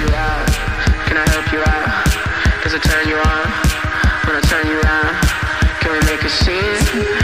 you out? Can I help you out? Does it turn you on when I turn you around? Can we make a scene?